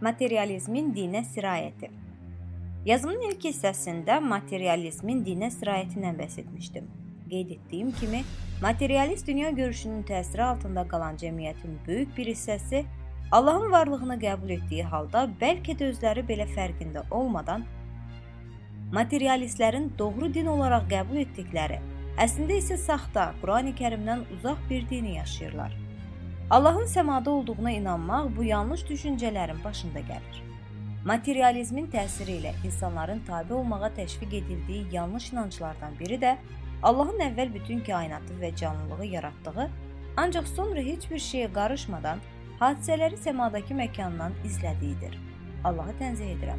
Materializmin dinə sirayəti. Yazımın ilk hissəsində materializmin dinə sirayətindən bəhs etmişdim. Qeyd etdiyim kimi, materialist dünya görüşünün təsiri altında qalan cəmiyyətin böyük bir hissəsi Allahın varlığını qəbul etdiyi halda bəlkə də özləri belə fərqində olmadan materialistlərin doğru din olaraq qəbul etdikləri, əslində isə saxta, Qurani Kərimdən uzaq bir dini yaşayırlar. Allahın səmada olduğuna inanmaq bu yanlış düşüncələrin başında gəlir. Materializmin təsiri ilə insanların tabe olmağa təşviq edildiyi yanlış inanclardan biri də Allahın əvvəl bütün kainatı və canlılığı yaratdığı, ancaq sonra heç bir şeyə qarışmadan hadisələri səmadakı məkandan izlədiyidir. Allahı tənzih edirəm.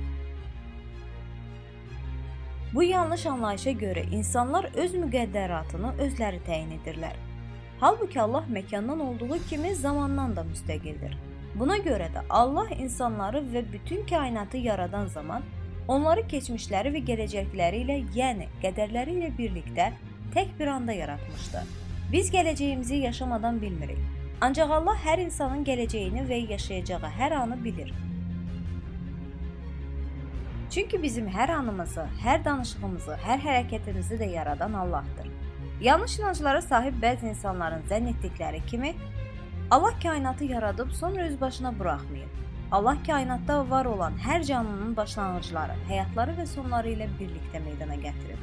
Bu yanlış anlayışa görə insanlar öz müqəddəratını özləri təyin edirlər. Halbuki Allah məkandan olduğu kimi zamandan da müstəqildir. Buna görə də Allah insanları və bütün kainatı yaradan zaman onları keçmişləri və gələcəkləri ilə, yəni qədərləri ilə birlikdə tək bir anda yaratmışdı. Biz gələcəyimizi yaşamadan bilmirik. Ancaq Allah hər insanın gələcəyini və yaşayacağı hər anı bilir. Çünki bizim hər anımızı, hər danışığımızı, hər hərəkətimizi də yaradan Allahdır. Yanlış inanclara sahib bəzi insanların zənn etdikləri kimi, Allah kainatı yaradıb sonra öz başına buraxmayıb. Allah kainatda var olan hər canlının başlanğıcları, həyatları və sonları ilə birlikdə meydana gətirib.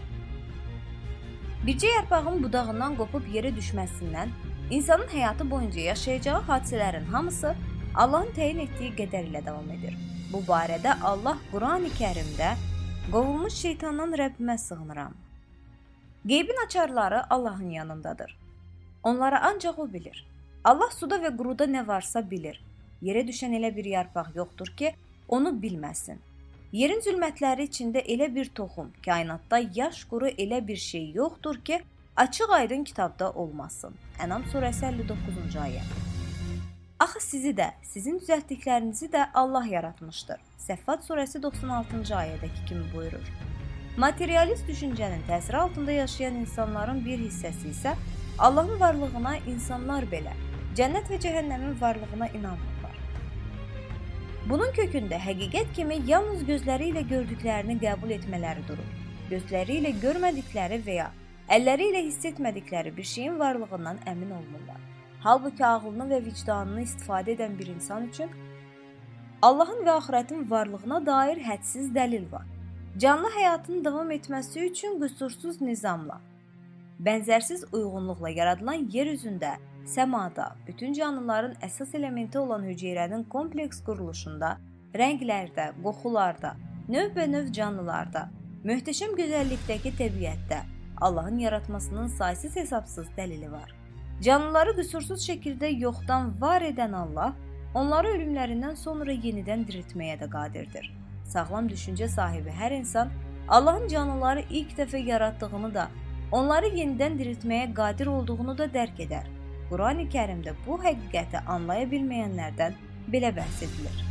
Bircə yarpağın budağından qopub yerə düşməsindən, insanın həyatı boyunca yaşayacağı hadisələrin hamısı Allahın təyin etdiyi qədər ilə davam edir. Bu barədə Allah Qurani Kərimdə qovulmuş şeytandan Rəbbimə sığınıram. Qeybin açarları Allahın yanındadır. Onları ancaq O bilir. Allah suda və quruda nə varsa bilir. Yerə düşən elə bir yarpaq yoxdur ki, onu bilməsin. Yerin zülmətləri içində elə bir toxum, kainatda yaş quru elə bir şey yoxdur ki, açıq aydın kitabda olmasın. Ənam surəsi 59-cu ayə. Axı sizi də, sizin düzəltdiklərinizi də Allah yaratmışdır. Səffat surəsi 96-cı ayədəki kimi buyurur. Materialist düşüncənin təsiri altında yaşayan insanların bir hissəsi isə Allahın varlığına insanlar belə, cənnət və cəhənnəmin varlığına inanmırlar. Bunun kökündə həqiqət kimi yalnız gözləri ilə gördüklərini qəbul etmələri durur. Gözləri ilə görmədikləri və ya əlləri ilə hiss etmədikləri bir şeyin varlığından əmin olmurlar. Halbuki ağlını və vicdanını istifadə edən bir insan üçün Allahın və axirətin varlığına dair hədsiz dəlil var. Canlı həyatın davam etməsi üçün qüsursuz nizamla, bənzərsiz uyğunluqla yaradılan yer üzündə, səmada, bütün canlıların əsas elementi olan hüceyrənin kompleks quruluşunda, rənglərdə, qoxularda, növbənöv canlılarda, möhtəşəm gözəllikdəki təbiətdə Allahın yaratmasının saysız hesabsız dəlili var. Canlıları qüsursuz şəkildə yoxdan var edən Allah, onları ölümlərindən sonra yenidən diriltməyə də qadirdir. Sağlam düşüncə sahibi hər insan Allahın canlıları ilk dəfə yaratdığını da, onları yenidən diriltməyə qadir olduğunu da dərk edər. Qurani Kərimdə bu həqiqəti anlaya bilməyənlərdən belə bəhs edilir.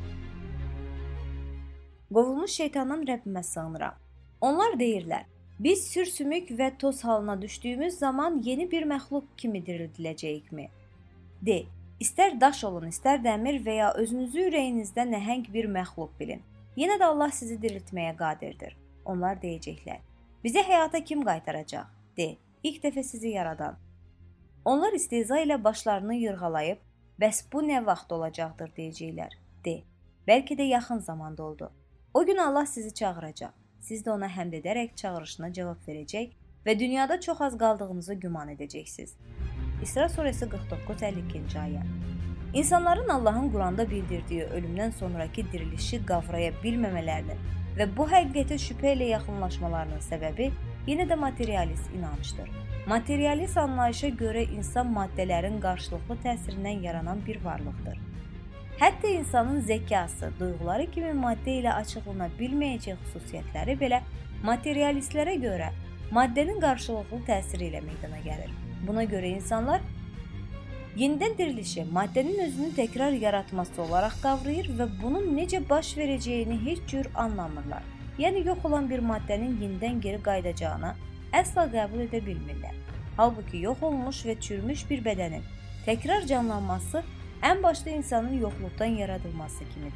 Qovulmuş şeytandan Rəbbimə sığınıram. Onlar deyirlər, biz sürsümük və toz halına düşdüyümüz zaman yeni bir məxluq kimi dirildiləcəyikmi? De, istər daş olun, istər dəmir və ya özünüzü ürəyinizdə nəhəng bir məxluq bilin. Yenə də Allah sizi diriltməyə qadirdir. Onlar deyəcəklər, bizə həyata kim qaytaracaq? De, ilk dəfə sizi yaradan. Onlar istehza ilə başlarını yırğalayıb, bəs bu nə vaxt olacaqdır deyəcəklər. De, bəlkə də yaxın zamanda oldu. O gün Allah sizi çağıracaq. Siz də ona həmd edərək çağırışına cavab verəcək və dünyada çox az qaldığınızı güman edəcəksiniz. İsra surəsi 49-52-ci ayə. İnsanların Allahın Quranda bildirdiyi ölümdən sonraki dirilişi qavraya bilməmələrinin və bu həqiqətə şübhə ilə yaxınlaşmalarının səbəbi yenə də materialist inancdır. Materialist anlayışa görə insan maddələrin qarşılıqlı təsirindən yaranan bir varlıqdır. Hətta insanın zəkası, duyğuları kimi maddə ilə açıqlana bilməyəcək xüsusiyyətləri belə materialistlərə görə maddənin qarşılıqlı təsiri ilə meydana gəlir. Buna görə insanlar yenidən dirilişi maddənin özünü təkrar yaratması olaraq qavrayır və bunun necə baş verəcəyini heç cür anlamırlar. Yəni yox olan bir maddənin yenidən geri qayıdacağını əsla qəbul edə bilmirlər. Halbuki yox olmuş və çürümüş bir bədənin təkrar canlanması ən başda insanın yoxluqdan yaradılması kimidir.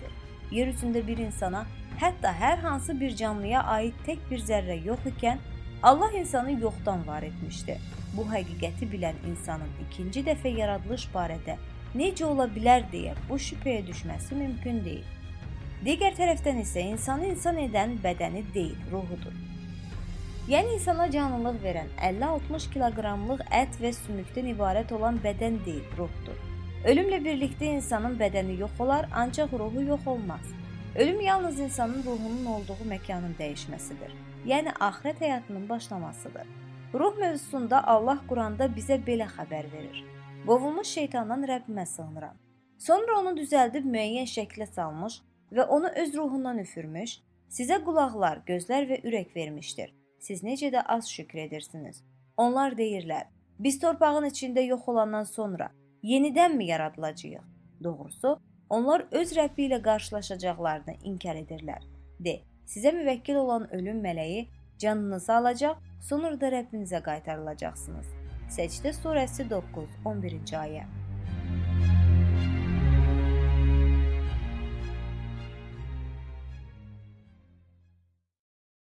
yer üzündə bir insana, hətta hər hansı bir canlıya aid tək bir zərrə yox ikən, Allah insanı yoxdan var etmişdi. Bu həqiqəti bilən insanın ikinci dəfə yaradılış barədə necə ola bilər deyə bu şübhəyə düşməsi mümkün deyil. Digər tərəfdən isə insanı insan edən bədəni deyil, ruhudur. Yəni insana canlılıq verən 50-60 kiloqramlıq ət və sümükdən ibarət olan bədən deyil, ruhdur. Ölümlə birlikdə insanın bədəni yox olar, ancaq ruhu yox olmaz. Ölüm yalnız insanın ruhunun olduğu məkanın dəyişməsidir. Yəni axirət həyatının başlamasıdır. Ruh mövzusunda Allah Quranda bizə belə xəbər verir. Qovulmuş şeytandan Rəbbimə sığınıram. Sonra onu düzəldib müəyyən şəklə salmış və onu öz ruhundan üfürmüş, sizə qulaqlar, gözlər və ürək vermişdir. Siz necə də az şükür edirsiniz. Onlar deyirlər, biz torpağın içində yox olandan sonra yenidənmi yaradılacağıq? Doğrusu, onlar öz Rəbbi ilə qarşılaşacaqlarını inkar edirlər. De, sizə müvəkkil olan ölüm mələyi canınızı alacaq, sonra da Rəbbinizə qaytarılacaqsınız. Səcdə surəsi 9-11-ci ayə.